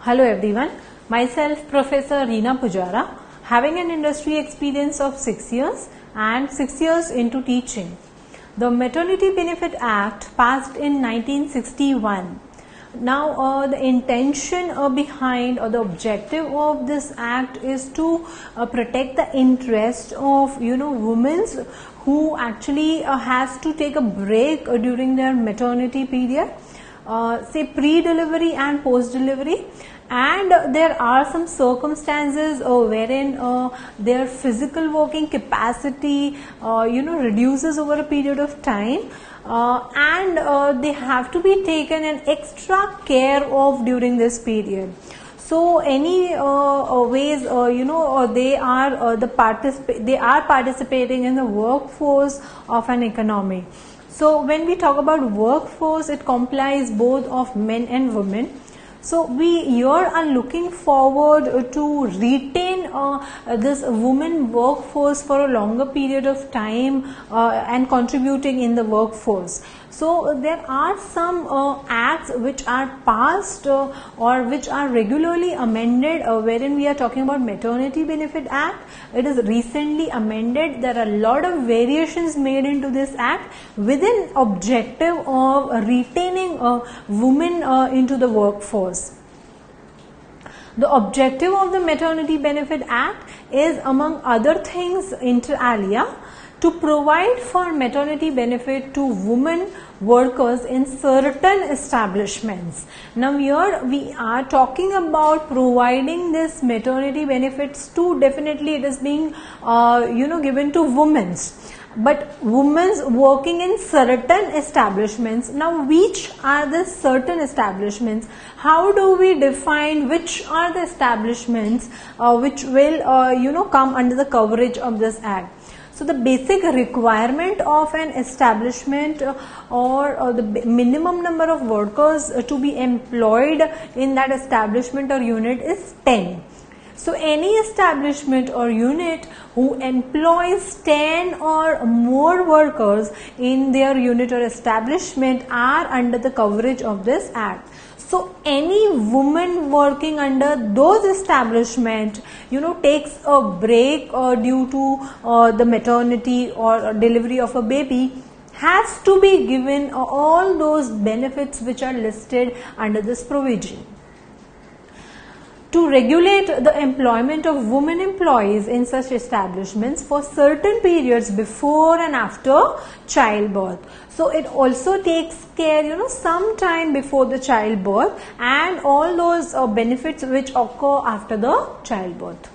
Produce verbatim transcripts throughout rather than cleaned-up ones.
Hello everyone, myself Professor Reena Pujara, having an industry experience of six years and six years into teaching. The Maternity Benefit Act passed in nineteen sixty-one. Now uh, the intention uh, behind or the objective of this act is to uh, protect the interest of you know women who actually uh, has to take a break uh, during their maternity period, uh, say pre-delivery and post-delivery. And uh, there are some circumstances uh, wherein uh, their physical working capacity uh, you know reduces over a period of time, uh, and uh, they have to be taken an extra care of during this period. So any uh, uh, ways uh, you know uh, they are uh, the particip- they are participating in the workforce of an economy. So when we talk about workforce, it comprises both of men and women. So we here are looking forward to retain uh, this women workforce for a longer period of time uh, and contributing in the workforce. So there are some uh, acts which are passed uh, or which are regularly amended, uh, wherein we are talking about Maternity Benefit Act. It is recently amended. There are a lot of variations made into this act with an objective of retaining uh, women uh, into the workforce. The objective of the Maternity Benefit Act is, among other things, inter alia, to provide for maternity benefit to women workers in certain establishments. Now here we are talking about providing this maternity benefits to, definitely it is being uh, you know given to women, but women working in certain establishments. Now which are the certain establishments? How do we define which are the establishments uh, which will uh, you know come under the coverage of this act? So the basic requirement of an establishment uh, or, or the minimum number of workers uh, to be employed in that establishment or unit is ten. So any establishment or unit who employs ten or more workers in their unit or establishment are under the coverage of this act. So any woman working under those establishment, you know, takes a break uh, due to uh, the maternity or delivery of a baby, has to be given uh, all those benefits which are listed under this provision. To regulate the employment of women employees in such establishments for certain periods before and after childbirth. So it also takes care, you know, some time before the childbirth and all those uh, benefits which occur after the childbirth.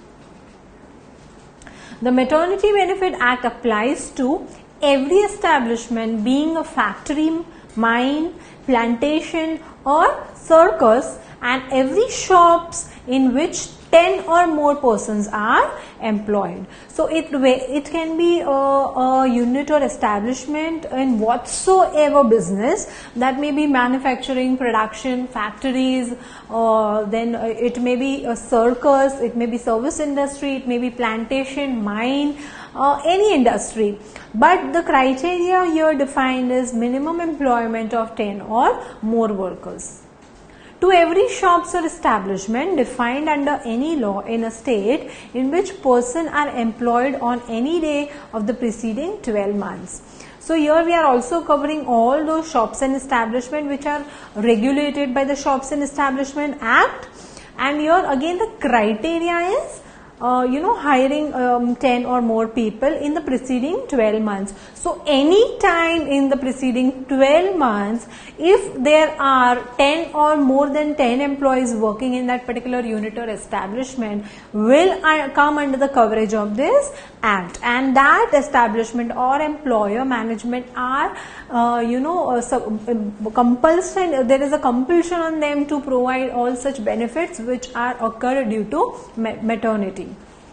The Maternity Benefit Act applies to every establishment, being a factory, mine, plantation or circus, and every shops in which ten or more persons are employed. So it it can be a, a unit or establishment in whatsoever business, that may be manufacturing, production, factories, uh, then it may be a circus, it may be service industry, it may be plantation, mine, uh, any industry. But the criteria here defined is minimum employment of ten or more workers. To every shops or establishment defined under any law in a state in which person are employed on any day of the preceding twelve months. So here we are also covering all those shops and establishment which are regulated by the Shops and Establishment Act, and here again the criteria is Uh, you know hiring um, ten or more people in the preceding twelve months. So any time in the preceding twelve months, if there are ten or more than ten employees working in that particular unit or establishment, will uh, come under the coverage of this act, and that establishment or employer management are uh, you know uh, so, uh, compulsion there is a compulsion on them to provide all such benefits which are occur due to ma maternity.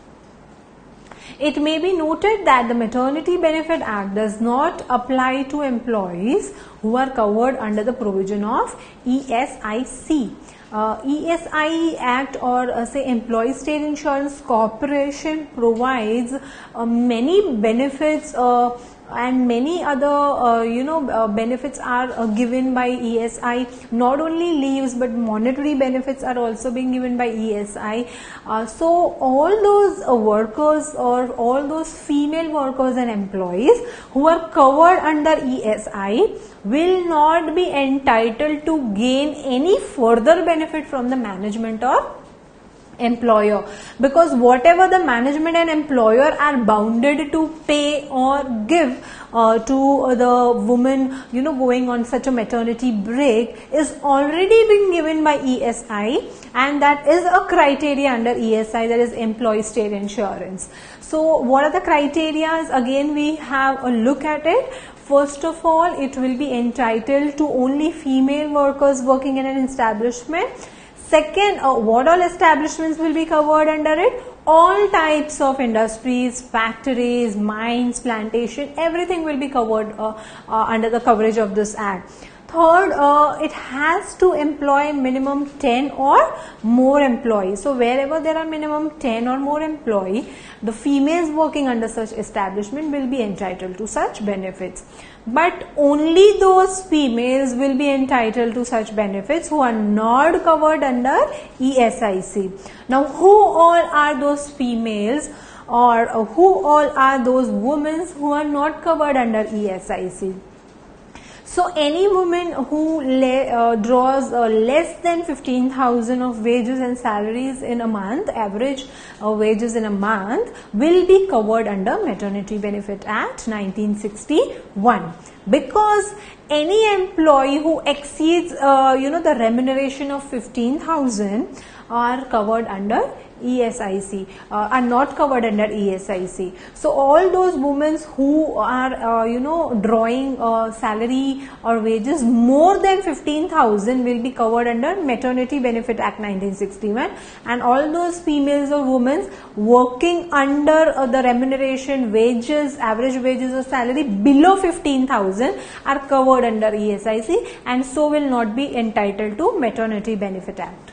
It may be noted that the Maternity Benefit Act does not apply to employees who are covered under the provision of E S I C. Uh, E S I Act or uh, say Employee State Insurance Corporation provides uh, many benefits uh, and many other uh, you know uh, benefits are uh, given by E S I. Not only leaves but monetary benefits are also being given by E S I. Uh, so all those uh, workers or all those female workers and employees who are covered under E S I will not be entitled to gain any further benefit from the management or employer, because whatever the management and employer are bounded to pay or give uh, to the woman, you know, going on such a maternity break is already being given by E S I, and that is a criteria under E S I, that is employee state insurance. So what are the criteria? Again, we have a look at it. First of all, it will be entitled to only female workers working in an establishment. Second, uh, what all establishments will be covered under it? All types of industries, factories, mines, plantation, everything will be covered uh, uh, under the coverage of this act. Third, uh, it has to employ minimum ten or more employees. So wherever there are minimum ten or more employees, the females working under such establishment will be entitled to such benefits. But only those females will be entitled to such benefits who are not covered under E S I C. Now, who all are those females, or uh, who all are those women who are not covered under E S I C? So any woman who uh, draws uh, less than fifteen thousand of wages and salaries in a month, average uh, wages in a month, will be covered under Maternity Benefit Act nineteen sixty-one. Because any employee who exceeds uh, you know the remuneration of fifteen thousand are covered under E S I C, uh, are not covered under E S I C. So all those women who are uh, you know drawing uh, salary or wages more than fifteen thousand will be covered under Maternity Benefit Act nineteen sixty-one, and all those females or women working under uh, the remuneration wages, average wages or salary below fifteen thousand are covered under E S I C, and so will not be entitled to Maternity Benefit Act.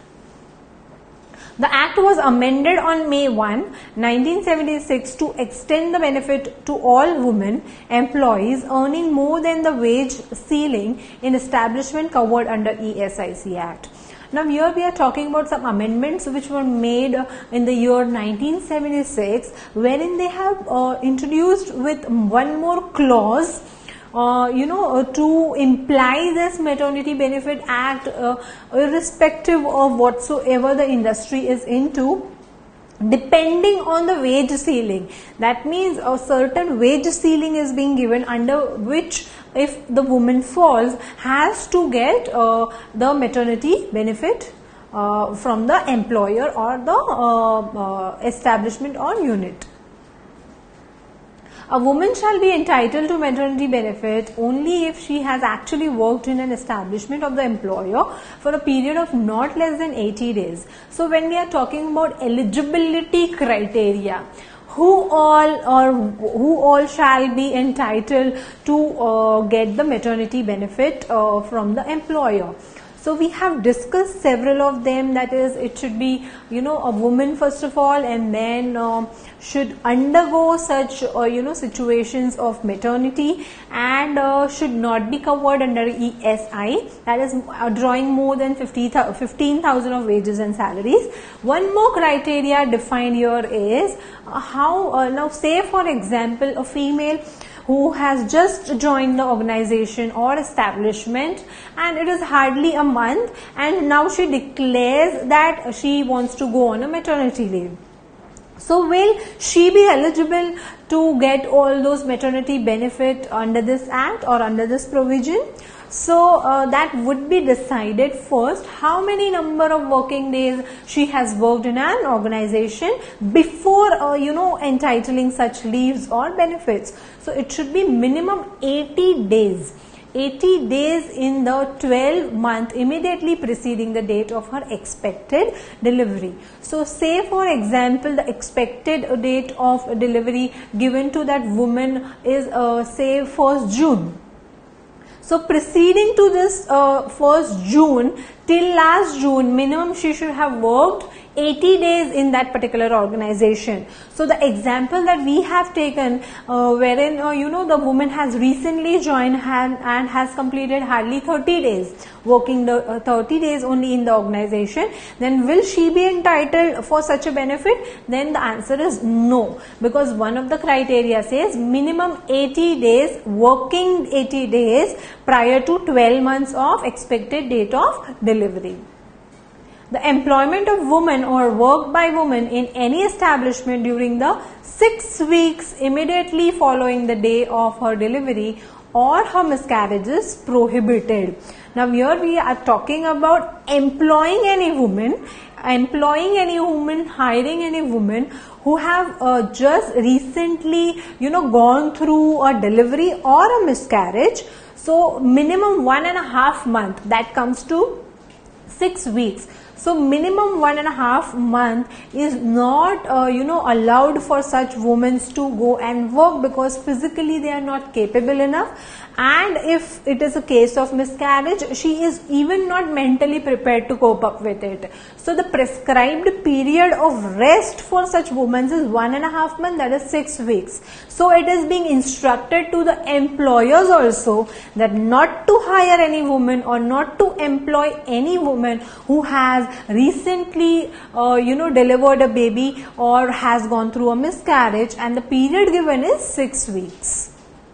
The Act was amended on May first, nineteen seventy-six to extend the benefit to all women employees earning more than the wage ceiling in establishment covered under E S I C Act. Now here we are talking about some amendments which were made in the year nineteen seventy-six, wherein they have uh, introduced with one more clause Uh, you know, uh, to imply this Maternity Benefit Act uh, irrespective of whatsoever the industry is into, depending on the wage ceiling. That means a certain wage ceiling is being given under which, if the woman falls, has to get uh, the maternity benefit uh, from the employer or the uh, uh, establishment or unit. A woman shall be entitled to maternity benefit only if she has actually worked in an establishment of the employer for a period of not less than eighty days. So when we are talking about eligibility criteria, who all or who all shall be entitled to uh, get the maternity benefit uh, from the employer? So we have discussed several of them. That is, it should be, you know, a woman first of all, and then uh, should undergo such uh, you know situations of maternity, and uh, should not be covered under E S I, that is uh, drawing more than fifteen thousand of wages and salaries. One more criteria defined here is uh, how uh, now say for example a female who has just joined the organization or establishment, and it is hardly a month, and now she declares that she wants to go on a maternity leave. So will she be eligible to get all those maternity benefit under this act or under this provision? So uh, that would be decided first, how many number of working days she has worked in an organization before uh, you know entitling such leaves or benefits. So it should be minimum eighty days. eighty days in the twelve month immediately preceding the date of her expected delivery. So say for example the expected date of delivery given to that woman is uh, say first June. So preceding to this uh, first June till last June, minimum she should have worked eighty days in that particular organization. So the example that we have taken, uh, wherein uh, you know the woman has recently joined and, and has completed hardly thirty days, working the uh, thirty days only in the organization, then will she be entitled for such a benefit? Then the answer is no, because one of the criteria says minimum eighty days, working eighty days prior to twelve months of expected date of delivery. The employment of women or work by women in any establishment during the six weeks immediately following the day of her delivery or her miscarriage is prohibited. Now here we are talking about employing any woman, employing any woman, hiring any woman who have uh, just recently, you know, gone through a delivery or a miscarriage. So minimum one and a half month, that comes to six weeks. So minimum one and a half month is not uh, you know allowed for such women to go and work, because physically they are not capable enough, and if it is a case of miscarriage, she is even not mentally prepared to cope up with it. So the prescribed period of rest for such women is one and a half month, that is six weeks. So it is being instructed to the employers also that not to hire any woman or not to employ any woman who has recently uh, you know delivered a baby or has gone through a miscarriage, and the period given is six weeks.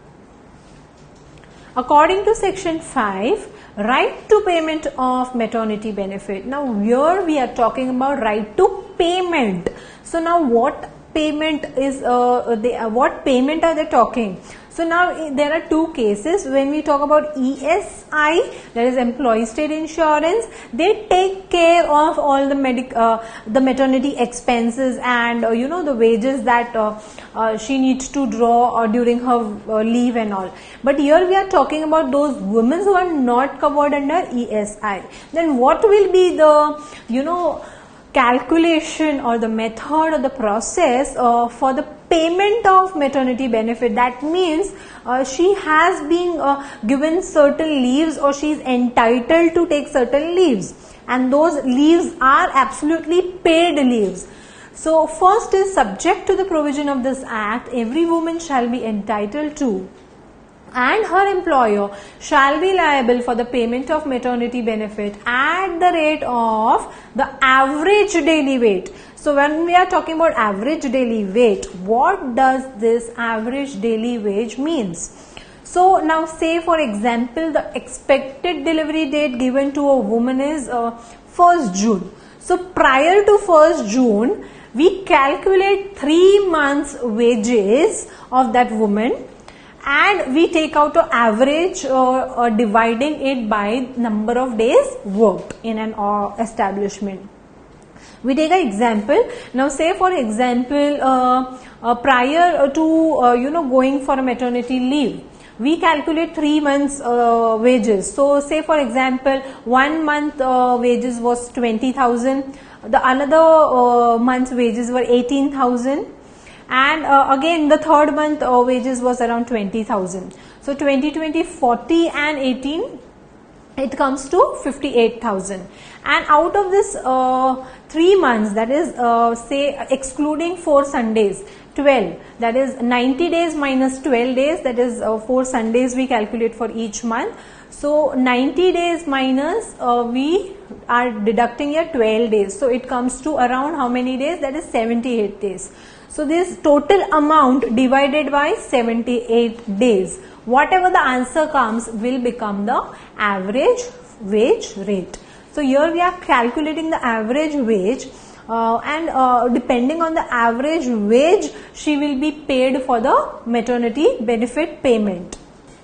According to section five, right to payment of maternity benefit. Now here we are talking about right to payment. So now what payment is uh, they, uh, what payment are they talking? So now there are two cases. When we talk about E S I, that is employee state insurance, they take care of all the medic uh, the maternity expenses and uh, you know the wages that uh, uh, she needs to draw uh, during her uh, leave and all. But here we are talking about those women who are not covered under E S I. Then what will be the you know calculation or the method or the process uh, for the payment of maternity benefit? That means uh, she has been uh, given certain leaves, or she is entitled to take certain leaves, and those leaves are absolutely paid leaves. So first is, subject to the provision of this act, every woman shall be entitled to and her employer shall be liable for the payment of maternity benefit at the rate of the average daily wage. So when we are talking about average daily wage, what does this average daily wage means? So now say for example the expected delivery date given to a woman is uh, first June. So prior to first June, we calculate three months wages of that woman, and we take out an average uh, uh, dividing it by number of days worked in an uh, establishment. We take an example. Now say for example uh, uh, prior to uh, you know going for a maternity leave, we calculate three months uh, wages. So say for example one month uh, wages was twenty thousand, the another uh, month's wages were eighteen thousand, and uh, again the third month uh, wages was around twenty thousand. So twenty, twenty, forty and eighteen, it comes to fifty-eight thousand. And out of this uh, three months, that is uh, say excluding four Sundays, twelve, that is ninety days minus twelve days, that is uh, four Sundays we calculate for each month. So ninety days minus uh, we are deducting here twelve days. So it comes to around how many days? That is seventy-eight days. So this total amount divided by seventy-eight days, whatever the answer comes will become the average wage rate. So here we are calculating the average wage uh, and uh, depending on the average wage, she will be paid for the maternity benefit payment.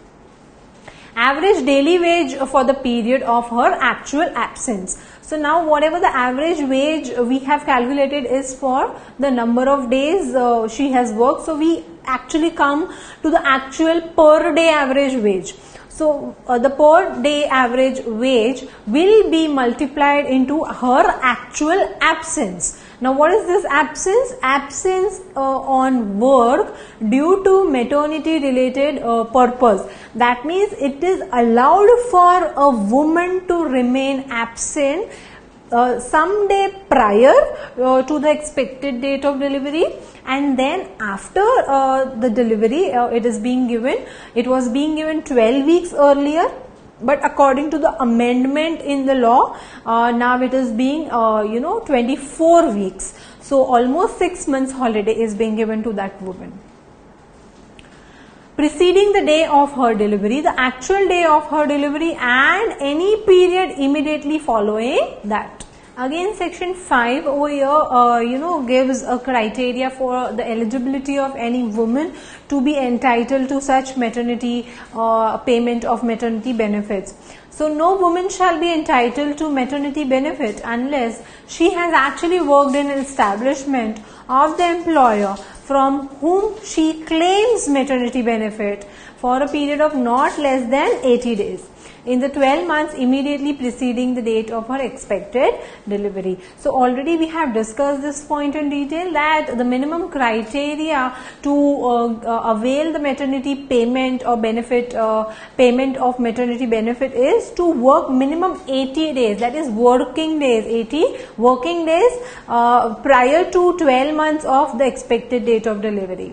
Average daily wage for the period of her actual absence. So now whatever the average wage we have calculated is for the number of days uh, she has worked. So we actually come to the actual per day average wage. So uh, the per day average wage will be multiplied into her actual absence. Now what is this absence? Absence uh, on work due to maternity related uh, purpose. That means it is allowed for a woman to remain absent uh, some day prior uh, to the expected date of delivery, and then after uh, the delivery uh, it is being given, it was being given twelve weeks earlier, but according to the amendment in the law, uh, now it is being uh, you know twenty-four weeks. So almost six months holiday is being given to that woman. Preceding the day of her delivery, the actual day of her delivery, and any period immediately following that. Again, section five over here, uh, you know, gives a criteria for the eligibility of any woman to be entitled to such maternity uh, payment of maternity benefits. So, no woman shall be entitled to maternity benefit unless she has actually worked in an establishment of the employer from whom she claims maternity benefit for a period of not less than eighty days in the twelve months immediately preceding the date of her expected delivery. So already we have discussed this point in detail, that the minimum criteria to uh, uh, avail the maternity payment or benefit uh, payment of maternity benefit is to work minimum eighty days, that is working days, eighty working days uh, prior to twelve months of the expected date of delivery.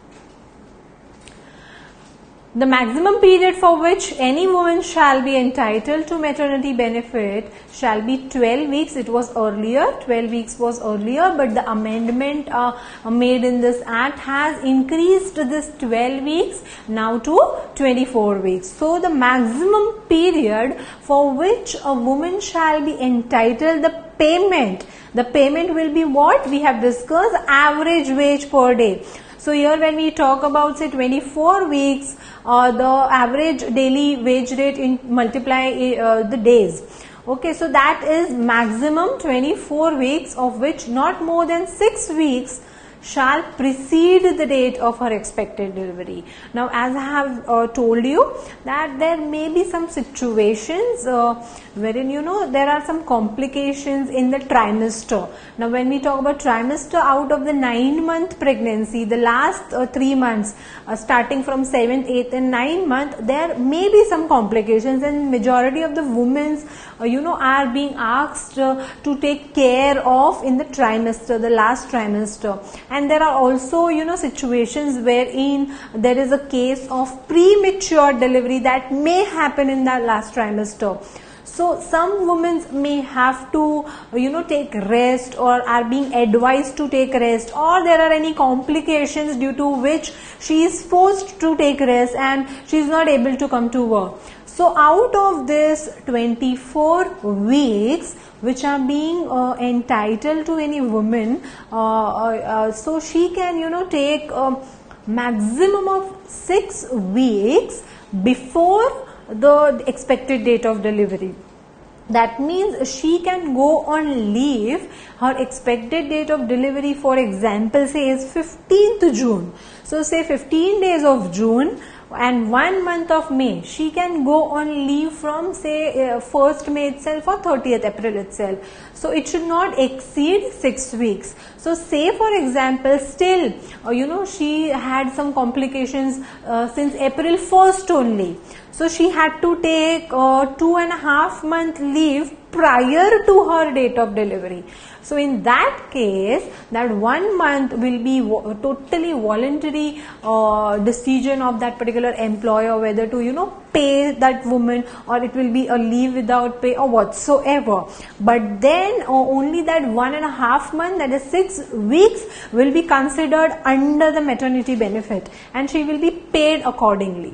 The maximum period for which any woman shall be entitled to maternity benefit shall be twelve weeks. It was earlier, twelve weeks was earlier, but the amendment uh, made in this act has increased this twelve weeks now to twenty-four weeks. So the maximum period for which a woman shall be entitled, the payment, the payment will be what? We have discussed average wage per day. So here when we talk about say twenty-four weeks, uh, the average daily wage rate in multiply uh, the days. Okay, so that is maximum twenty-four weeks, of which not more than six weeks shall precede the date of her expected delivery. Now, as I have uh, told you that there may be some situations uh, wherein you know there are some complications in the trimester. Now, when we talk about trimester, out of the nine month pregnancy, the last uh, three months uh, starting from seventh, eighth and ninth month, there may be some complications, and majority of the women uh, you know are being asked uh, to take care of in the trimester, the last trimester. And there are also you know situations wherein there is a case of premature delivery that may happen in that last trimester. So some women may have to you know take rest, or are being advised to take rest, or there are any complications due to which she is forced to take rest and she is not able to come to work. So out of this twenty-four weeks which are being uh, entitled to any woman, uh, uh, so she can you know take a maximum of six weeks before the expected date of delivery. That means she can go on leave. Her expected date of delivery, for example, say is fifteenth June. So say fifteen days of June and one month of May, she can go on leave from say uh, first May itself or thirtieth April itself. So it should not exceed six weeks. So say for example still uh, you know she had some complications uh, since April first only. So she had to take uh, two and a half month leave prior to her date of delivery. So in that case, that one month will be totally voluntary uh, decision of that particular employer whether to you know pay that woman, or it will be a leave without pay or whatsoever. But then uh, only that one and a half month, that is six weeks, will be considered under the maternity benefit, and she will be paid accordingly.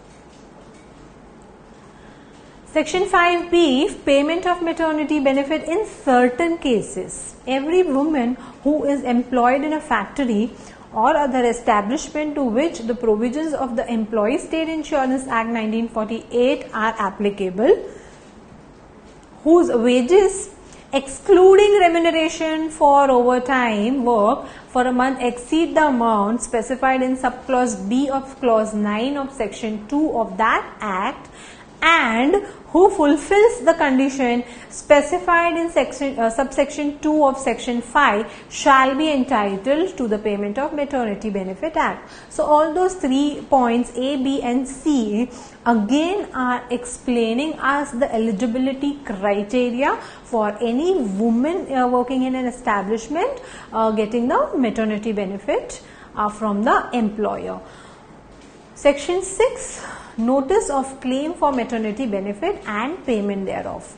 Section five B, payment of maternity benefit in certain cases. Every woman who is employed in a factory or other establishment to which the provisions of the Employees State Insurance Act nineteen forty-eight are applicable, whose wages excluding remuneration for overtime work for a month exceed the amount specified in subclause B of clause nine of section two of that act, and who fulfills the condition specified in section uh, subsection two of section five shall be entitled to the payment of Maternity Benefit Act. So all those three points A, B and C again are explaining us the eligibility criteria for any woman uh, working in an establishment uh, getting the maternity benefit uh, from the employer. Section six, notice of claim for maternity benefit and payment thereof.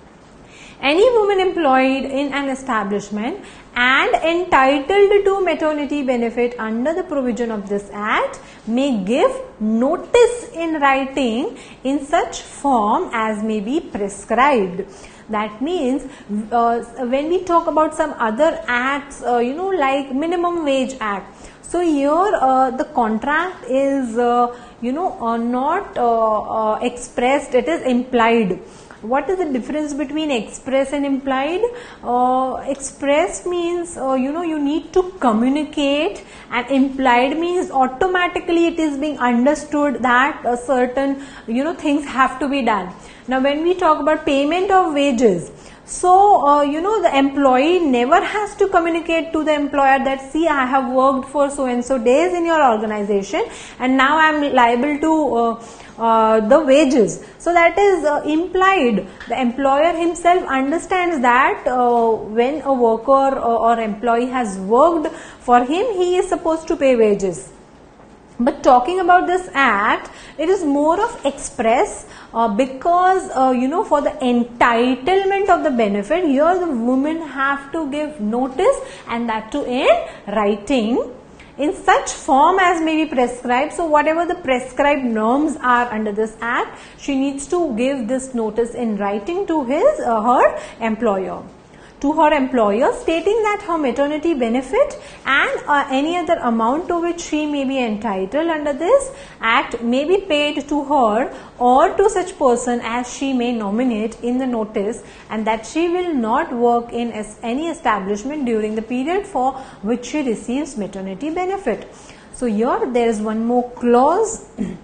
Any woman employed in an establishment and entitled to maternity benefit under the provision of this act may give notice in writing in such form as may be prescribed. That means uh, when we talk about some other acts, uh, you know, like minimum wage act. So here uh, the contract is, uh, you know, uh, not uh, uh, expressed, it is implied. What is the difference between express and implied? Uh, express means, uh, you know, you need to communicate, and implied means automatically it is being understood that a certain, you know, things have to be done. Now when we talk about payment of wages, so, uh, you know, the employee never has to communicate to the employer that, see, I have worked for so and so days in your organization and now I am liable to uh, uh, the wages. So that is uh, implied. The employer himself understands that uh, when a worker or, or employee has worked for him, he is supposed to pay wages. But talking about this act, it is more of express uh, because, uh, you know, for the entitlement of the benefit, here the women have to give notice, and that too in writing in such form as may be prescribed. So whatever the prescribed norms are under this act, she needs to give this notice in writing to his uh, her employer. To her employer, stating that her maternity benefit and uh, any other amount to which she may be entitled under this act may be paid to her or to such person as she may nominate in the notice, and that she will not work in any establishment during the period for which she receives maternity benefit. So here there is one more clause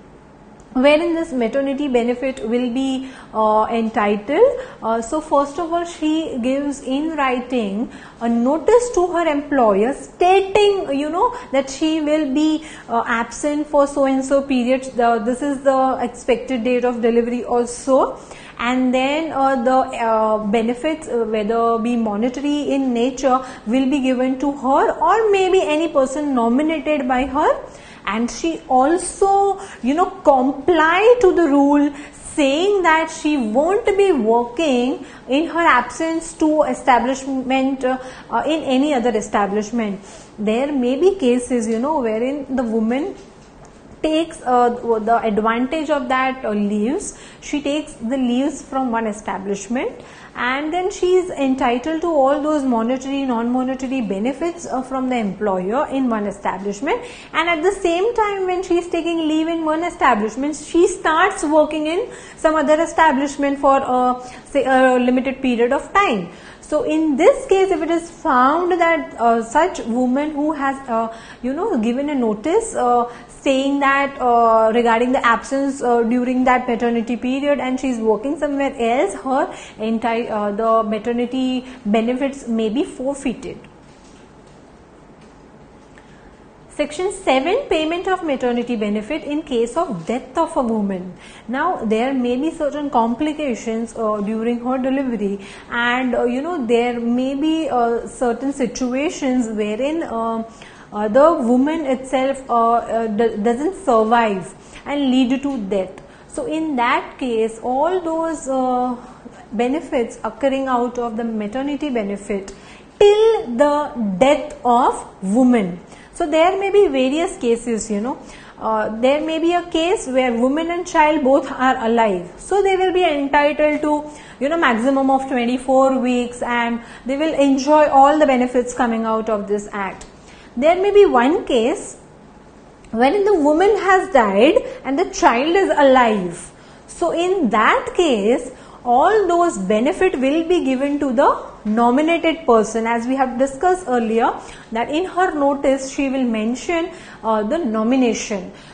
wherein this maternity benefit will be uh, entitled. Uh, so first of all, she gives in writing a notice to her employer stating, you know, that she will be uh, absent for so and so period. The, this is the expected date of delivery also. And then uh, the uh, benefits, uh, whether be monetary in nature, will be given to her or maybe any person nominated by her. And she also, you know, comply to the rule saying that she won't be working in her absence to establishment uh, uh, in any other establishment. There may be cases, you know, wherein the woman takes uh, the advantage of that uh, leaves. She takes the leaves from one establishment, and then she is entitled to all those monetary, non-monetary benefits uh, from the employer in one establishment. And at the same time, when she is taking leave in one establishment, she starts working in some other establishment for uh, say a limited period of time. So in this case, if it is found that uh, such woman who has uh, you know given a notice uh, saying that uh, regarding the absence uh, during that maternity period, and she is working somewhere else, her entire uh, the maternity benefits may be forfeited. Section seven, payment of maternity benefit in case of death of a woman. Now there may be certain complications uh, during her delivery, and uh, you know there may be uh, certain situations wherein uh, uh, the woman itself uh, uh, doesn't survive and lead to death. So in that case, all those uh, benefits occurring out of the maternity benefit till the death of woman. So there may be various cases, you know. Uh, there may be a case where woman and child both are alive. So they will be entitled to, you know, maximum of twenty-four weeks, and they will enjoy all the benefits coming out of this act. There may be one case wherein the woman has died and the child is alive. So in that case, all those benefit will be given to the nominated person, as we have discussed earlier that in her notice she will mention uh, the nomination.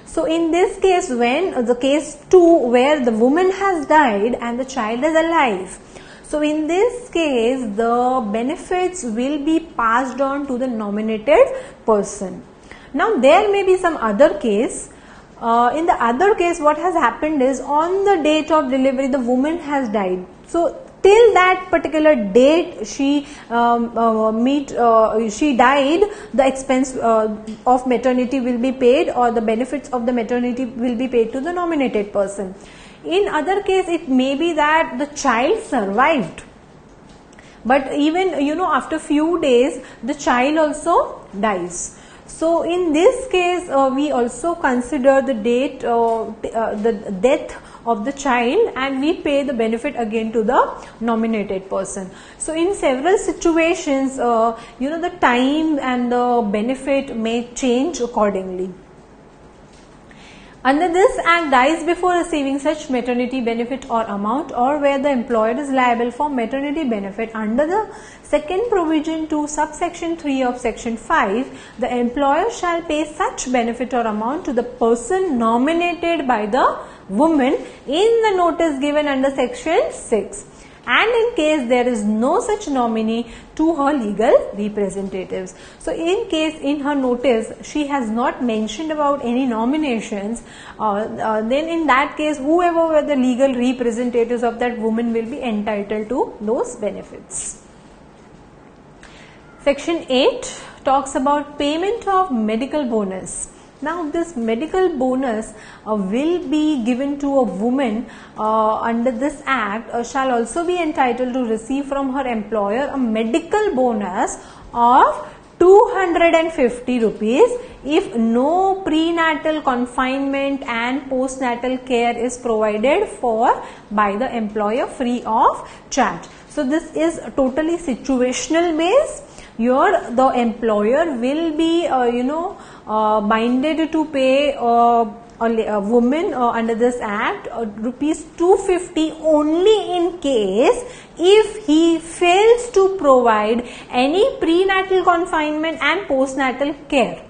So in this case, when the case two where the woman has died and the child is alive, so in this case the benefits will be passed on to the nominated person. Now there may be some other case. Uh, in the other case, what has happened is on the date of delivery the woman has died. So till that particular date she um, uh, meet uh, she died, the expense uh, of maternity will be paid, or the benefits of the maternity will be paid to the nominated person. In other case, it may be that the child survived, but even you know after few days the child also dies. So in this case uh, we also consider the date uh, uh, the death of the child, and we pay the benefit again to the nominated person. So in several situations uh, you know the time and the benefit may change accordingly. Under this Act, dies before receiving such maternity benefit or amount, or where the employer is liable for maternity benefit under the second provision to subsection three of section five, the employer shall pay such benefit or amount to the person nominated by the woman in the notice given under section six, and in case there is no such nominee, to her legal representatives. So in case in her notice she has not mentioned about any nominations, uh, uh, then in that case whoever were the legal representatives of that woman will be entitled to those benefits. Section eight talks about payment of medical bonus. Now this medical bonus uh, will be given to a woman uh, under this Act, uh, shall also be entitled to receive from her employer a medical bonus of two hundred fifty rupees if no prenatal confinement and postnatal care is provided for by the employer free of charge. So this is totally situational based. Here the employer will be uh, you know uh, binded to pay uh, a, a woman uh, under this Act uh, rupees two hundred fifty only in case if he fails to provide any prenatal confinement and postnatal care.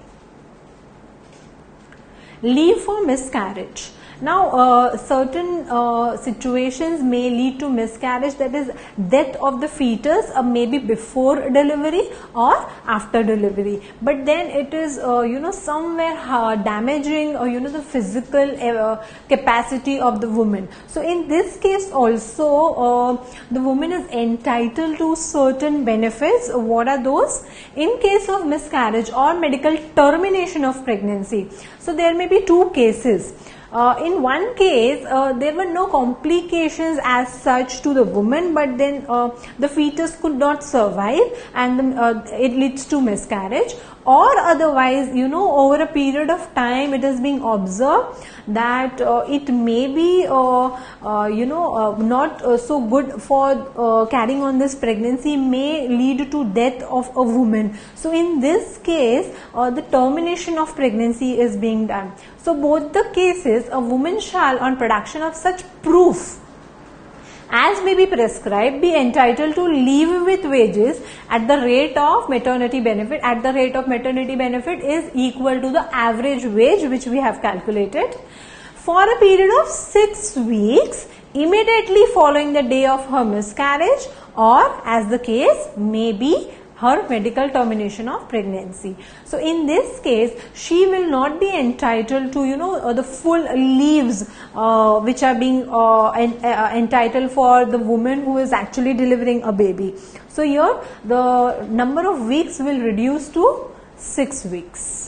Leave for miscarriage. Now uh, certain uh, situations may lead to miscarriage, that is death of the fetus, uh, maybe before delivery or after delivery, but then it is uh, you know somewhere uh, damaging uh, you know the physical uh, capacity of the woman. So in this case also uh, the woman is entitled to certain benefits. What are those? In case of miscarriage or medical termination of pregnancy, so there may be two cases. Uh, in one case, uh, there were no complications as such to the woman, but then uh, the fetus could not survive and the, uh, it leads to miscarriage. Or otherwise, you know, over a period of time, it is being observed that uh, it may be, uh, uh, you know, uh, not uh, so good for uh, carrying on this pregnancy, may lead to death of a woman. So in this case, uh, the termination of pregnancy is being done. So both the cases, a woman shall, on production of such proof as may be prescribed, be entitled to leave with wages at the rate of maternity benefit. At the rate of maternity benefit is equal to the average wage which we have calculated for a period of six weeks immediately following the day of her miscarriage, or as the case may be, her medical termination of pregnancy. So in this case, she will not be entitled to, you know, uh, the full leaves uh, which are being uh, en uh, entitled for the woman who is actually delivering a baby. So here the number of weeks will reduce to six weeks.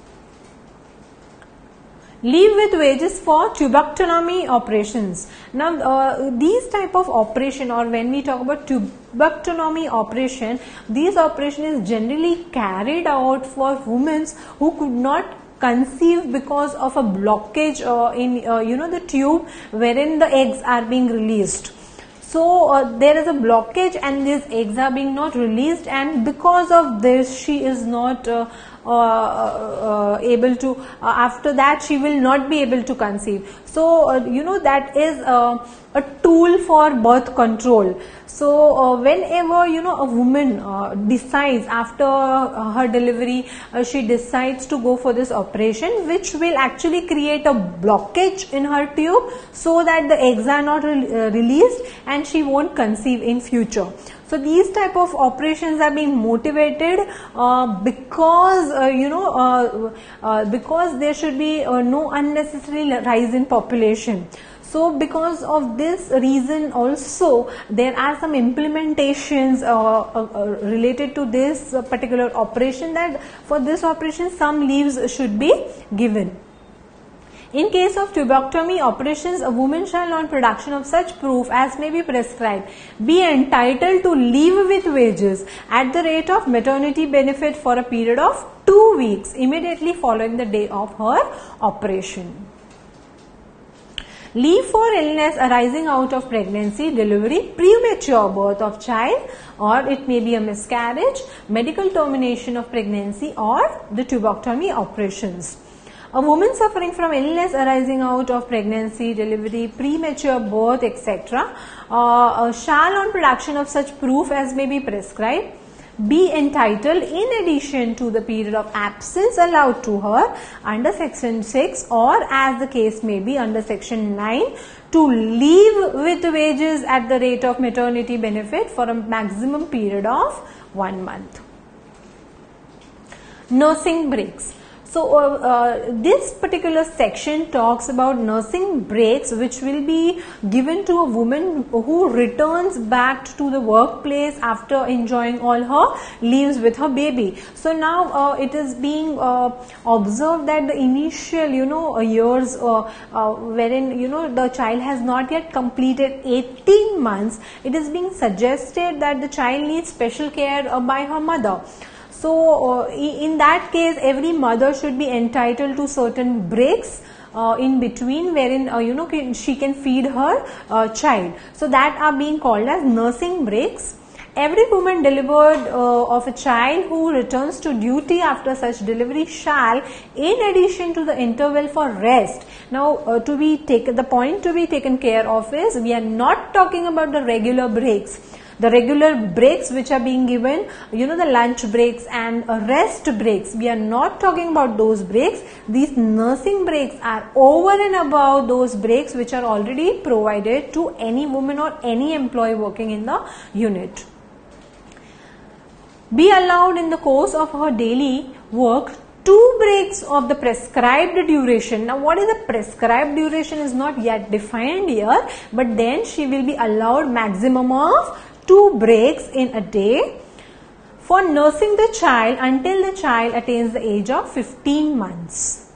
Leave with wages for tuberculotomy operations. Now uh, these type of operation, or when we talk about tuberculotomy operation, these operation is generally carried out for women who could not conceive because of a blockage uh, in uh, you know the tube wherein the eggs are being released. So uh, there is a blockage and these eggs are being not released, and because of this she is not uh, uh, uh, able to, uh, after that she will not be able to conceive. So, uh, you know, that is uh, a tool for birth control. So, uh, whenever, you know, a woman uh, decides after uh, her delivery, uh, she decides to go for this operation, which will actually create a blockage in her tube so that the eggs are not re uh, released and she won't conceive in future. So, these type of operations are being motivated uh, because, uh, you know, uh, uh, because there should be uh, no unnecessary rise in population. So, because of this reason also, there are some implementations uh, uh, uh, related to this uh, particular operation, that for this operation some leaves should be given. In case of tubectomy operations, a woman shall on production of such proof as may be prescribed be entitled to leave with wages at the rate of maternity benefit for a period of two weeks immediately following the day of her operation. Leave for illness arising out of pregnancy, delivery, premature birth of child, or it may be a miscarriage, medical termination of pregnancy, or the tubectomy operations. A woman suffering from illness arising out of pregnancy, delivery, premature birth, et cetera uh, uh, shall on production of such proof as may be prescribed be entitled, in addition to the period of absence allowed to her under section six, or as the case may be under section nine, to leave with wages at the rate of maternity benefit for a maximum period of one month. Nursing breaks. So, uh, uh, this particular section talks about nursing breaks which will be given to a woman who returns back to the workplace after enjoying all her leaves with her baby. So, now uh, it is being uh, observed that the initial, you know, years uh, uh, wherein, you know, the child has not yet completed eighteen months, it is being suggested that the child needs special care uh, by her mother. So, uh, in that case, every mother should be entitled to certain breaks uh, in between, wherein uh, you know can, she can feed her uh, child. So, that are being called as nursing breaks. Every woman delivered uh, of a child who returns to duty after such delivery shall, in addition to the interval for rest. Now, uh, to be taken, the point to be taken care of is, we are not talking about the regular breaks. The regular breaks which are being given, you know, the lunch breaks and uh, rest breaks, we are not talking about those breaks. These nursing breaks are over and above those breaks which are already provided to any woman or any employee working in the unit. Be allowed in the course of her daily work two breaks of the prescribed duration. Now, what is the prescribed duration is not yet defined here, but then she will be allowed maximum of two breaks in a day for nursing the child until the child attains the age of fifteen months.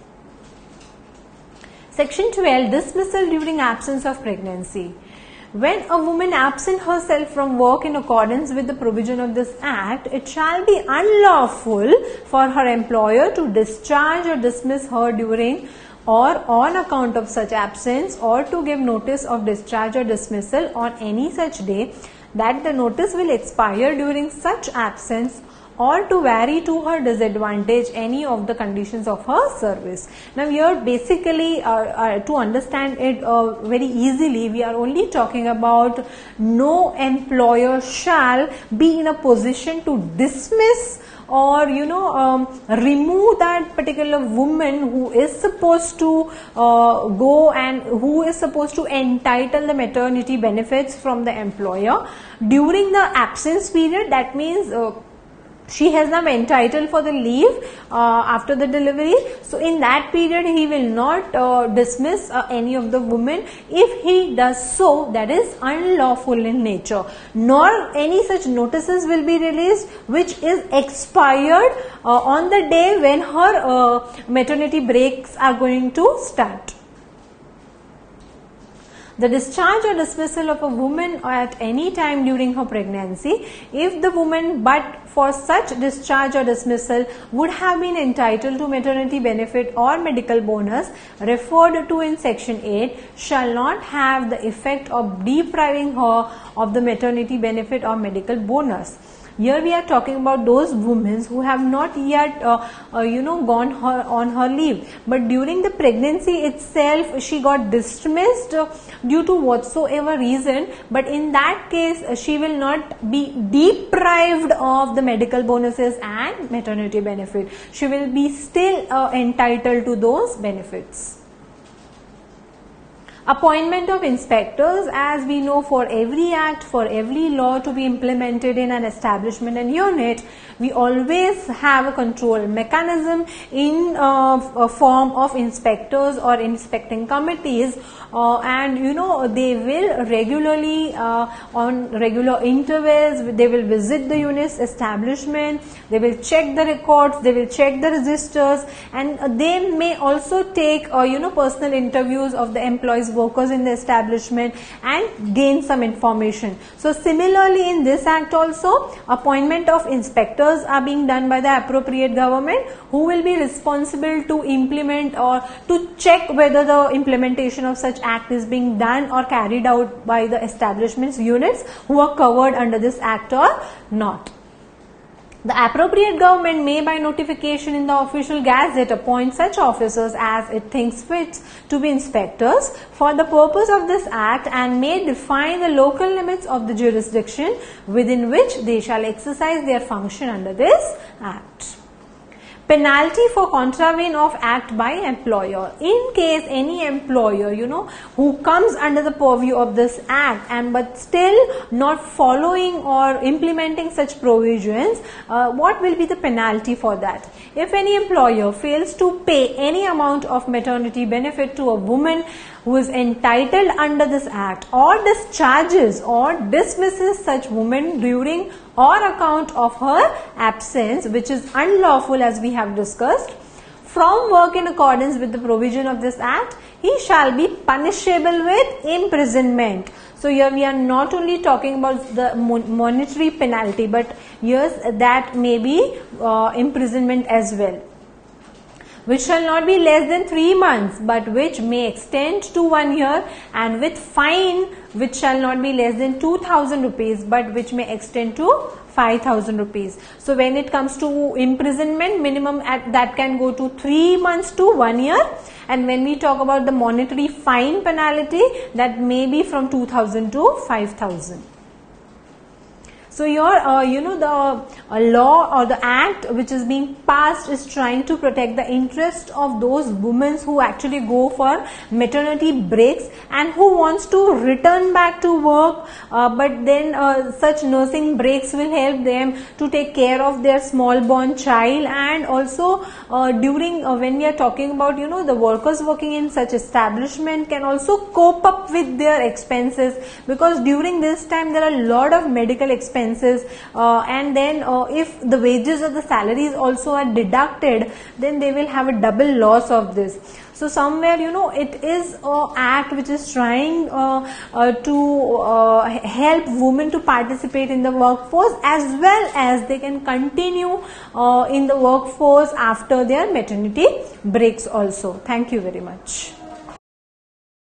Section twelve, dismissal during absence of pregnancy. When a woman absent herself from work in accordance with the provision of this act, it shall be unlawful for her employer to discharge or dismiss her during or on account of such absence, or to give notice of discharge or dismissal on any such day that the notice will expire during such absence, or to vary to her disadvantage any of the conditions of her service. Now, here basically uh, uh, to understand it uh, very easily, we are only talking about no employer shall be in a position to dismiss or, you know, um, remove that particular woman who is supposed to uh, go and who is supposed to entitle the maternity benefits from the employer during the absence period. That means uh, she has now entitled for the leave uh, after the delivery. So, in that period he will not uh, dismiss uh, any of the women. If he does so, that is unlawful in nature. Nor any such notices will be released which is expired uh, on the day when her uh, maternity breaks are going to start. The discharge or dismissal of a woman at any time during her pregnancy, if the woman but for such discharge or dismissal would have been entitled to maternity benefit or medical bonus referred to in section eight, shall not have the effect of depriving her of the maternity benefit or medical bonus. Here we are talking about those women who have not yet uh, uh, you know gone her, on her leave, but during the pregnancy itself she got dismissed uh, due to whatsoever reason, but in that case uh, she will not be deprived of the medical bonuses and maternity benefit. She will be still uh, entitled to those benefits. Appointment of inspectors. As we know, for every act, for every law to be implemented in an establishment and unit, we always have a control mechanism in uh, a form of inspectors or inspecting committees, uh, and you know they will regularly uh, on regular intervals they will visit the unit's establishment, they will check the records, they will check the registers, and uh, they may also take uh, you know personal interviews of the employees, workers in the establishment, and gain some information. So similarly in this act also, appointment of inspectors are being done by the appropriate government, who will be responsible to implement or to check whether the implementation of such act is being done or carried out by the establishments units who are covered under this act or not. The appropriate government may by notification in the official gazette appoint such officers as it thinks fit to be inspectors for the purpose of this act, and may define the local limits of the jurisdiction within which they shall exercise their function under this act. Penalty for contravene of act by employer. In case any employer, you know, who comes under the purview of this act and but still not following or implementing such provisions, uh, what will be the penalty for that? If any employer fails to pay any amount of maternity benefit to a woman who is entitled under this act, or discharges or dismisses such woman during or account of her absence, which is unlawful as we have discussed, from work in accordance with the provision of this act, he shall be punishable with imprisonment. So here we are not only talking about the monetary penalty, but yes, that may be uh, imprisonment as well, which shall not be less than three months, but which may extend to one year, and with fine which shall not be less than two thousand rupees, but which may extend to five thousand rupees. So when it comes to imprisonment, minimum at that can go to three months to one year, and when we talk about the monetary fine penalty, that may be from two thousand to five thousand. So here, uh, you know, the uh, law or the act which is being passed is trying to protect the interest of those women who actually go for maternity breaks and who wants to return back to work, uh, but then uh, such nursing breaks will help them to take care of their small born child, and also uh, during uh, when we are talking about, you know, the workers working in such establishment can also cope up with their expenses, because during this time there are a lot of medical expenses. Uh, and then uh, if the wages or the salaries also are deducted, then they will have a double loss of this. So somewhere, you know, it is an act which is trying uh, uh, to uh, help women to participate in the workforce, as well as they can continue uh, in the workforce after their maternity breaks also. Thank you very much.